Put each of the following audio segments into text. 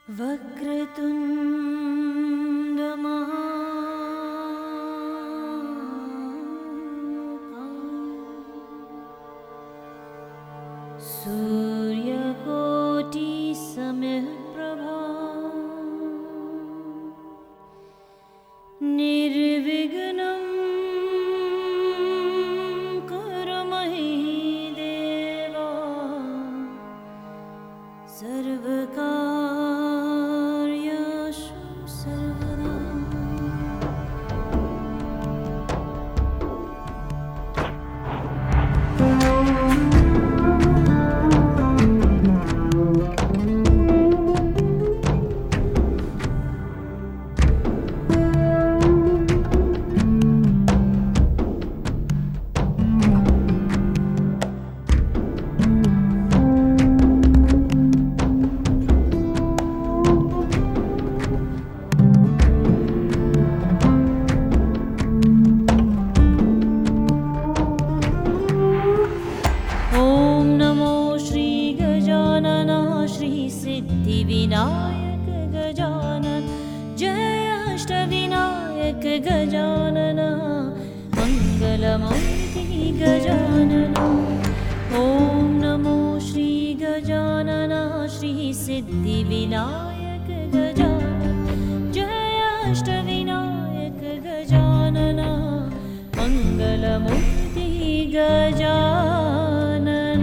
वक्रतुण्ड महाकाय सूर्यकोटि समप्रभा निर्विघ्नं कुरु महि देवा सर्वकार्येषु सर्वदा। सिद्धिविनायक गजानन जय अष्टविनायक गजानन मङ्गलमूर्ति गजानन। ॐ नमो श्री गजानन श्री सिद्धिविनायक गजानन जय अष्टविनायक गजानन मङ्गलमूर्ति गजानन।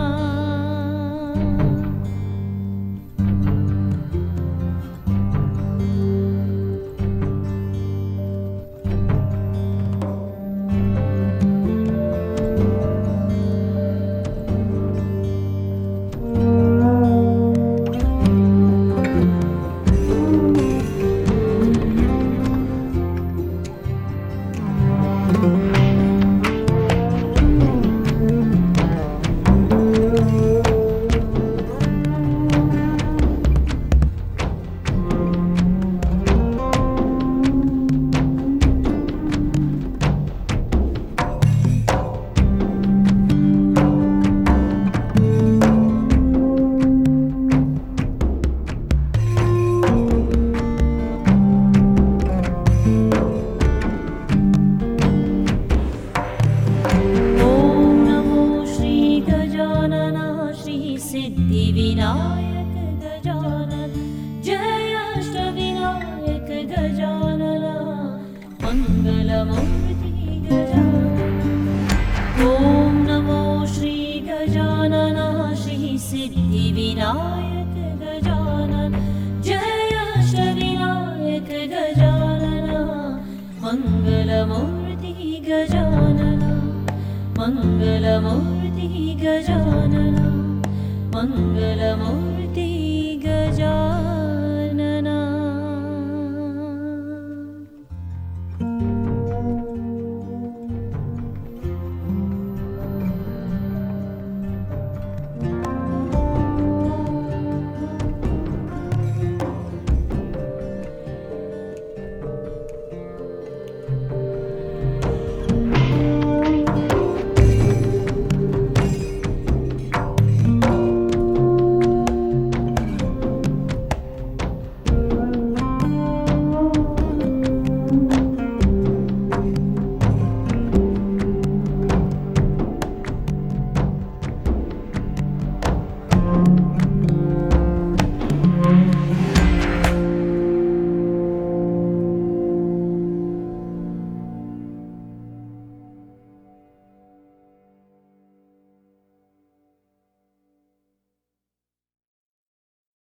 सिद्धिविनायक गजानन जय अष्टविनायक गजानन मङ्गलमूर्ति गजानन। ॐ नमो श्री गजानन श्री सिद्धिविनायक गजानन जय अष्टविनायक गजानन मङ्गलमूर्ति गजानन मङ्गलमूर्ति गजानन मङ्गलमूर्ति